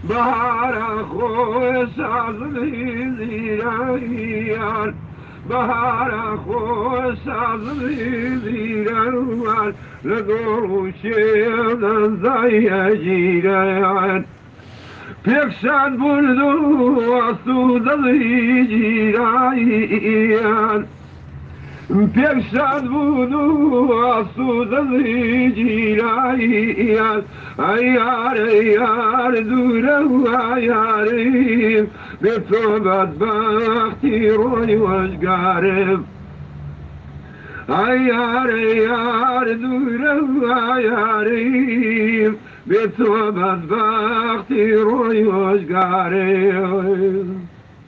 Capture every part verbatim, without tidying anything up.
بهار خوش از زیران بهار خوش از زیران لگوش زای جیران پیکشان بردو سود زیران پیکشان بردو سود زیران ایار ایار دوره ایاریم به تو بدبختی روی وشگارم ایار ایار دوره ایاریم به تو بدبختی روی وشگارم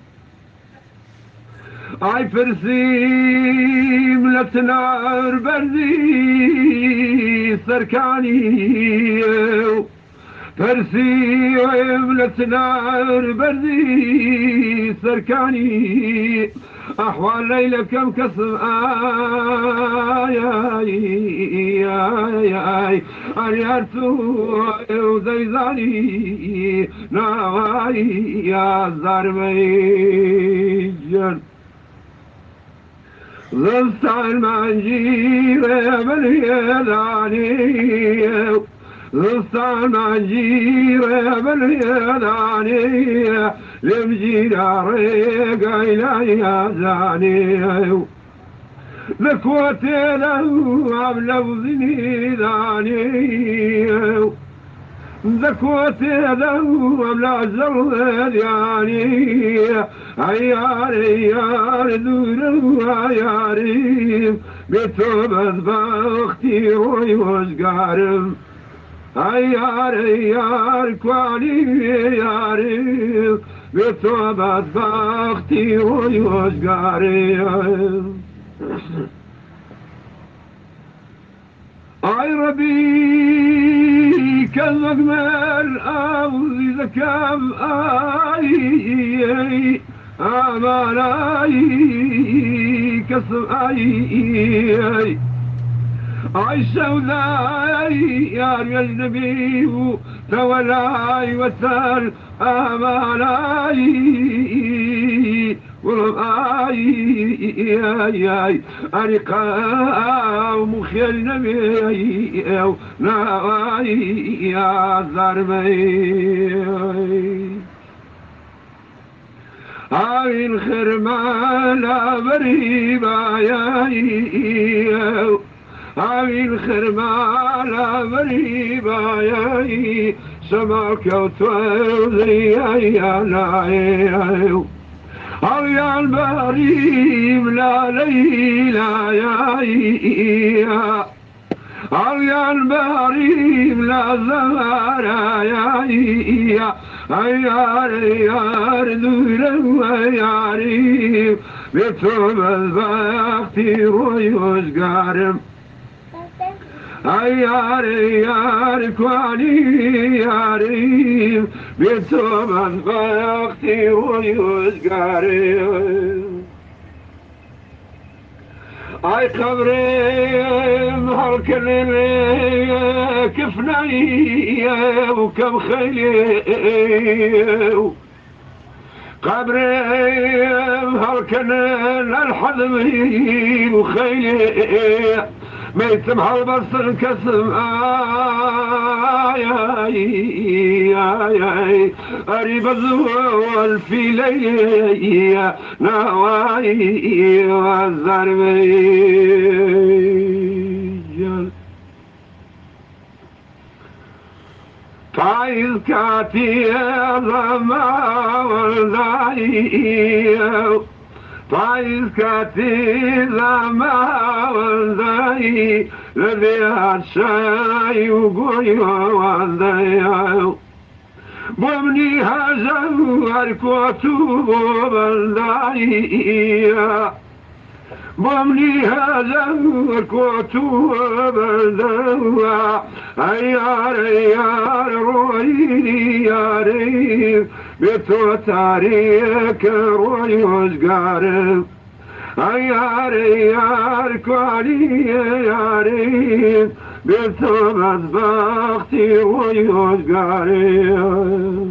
ای پرسیم لتنار بردی سرکانی پرسیم لتنار بردی سرکانی احوال لیل کم کسم آی آی آی آی اریار تو زیزانی نوایی یا زرمی جن زستان من جیره بلیدانی زستان من جیره بلیدانی لم جیراری قیلی ازانی لکوتی لو عبلو زنیدانی ذكوتي لو لا زود يعني عيار عيار دور عياري بتوبة بختي روي وشقارم عيار عيار كوالي عياري بتوبة بختي روي وشقارم اي ربي كالمجمل او ذكام اي امان اي كسم اي اي سوداي يا اجنبي تولاي وثال امان اي ولم اي اي اي ارقام خير نبي او ناي يا زرمي هاي الخرمان بريبا يا هاي الخرمان بريبا يا سماك وتوزي يا ناي أو يا البريم لا ليلى يا أو يا البريم لا زهرة يا أيار يار دور ياري بيتوب البختي روي وشقارم أيار يار كواني ياري بيتوب البختي روي وشقارم اي قبري هالكل كفناي وكم خيلي قبري هالكل الحزمي وخيلي ميتم هالبصر كسم آي آي آي آي قريب الزوال في ليلي نواي والزرمي فايز كاتي ظما والداي فايز كاتي ظما والداي لذي هالشاي وقوي والداي بمني هزار كوتو والداي بمني هزار كوتو والداي ايار ايار روي ياري بيتو تاريك روي وشقارب ايار ايار كوالي ياري بيتو بدبختي روي وشقارب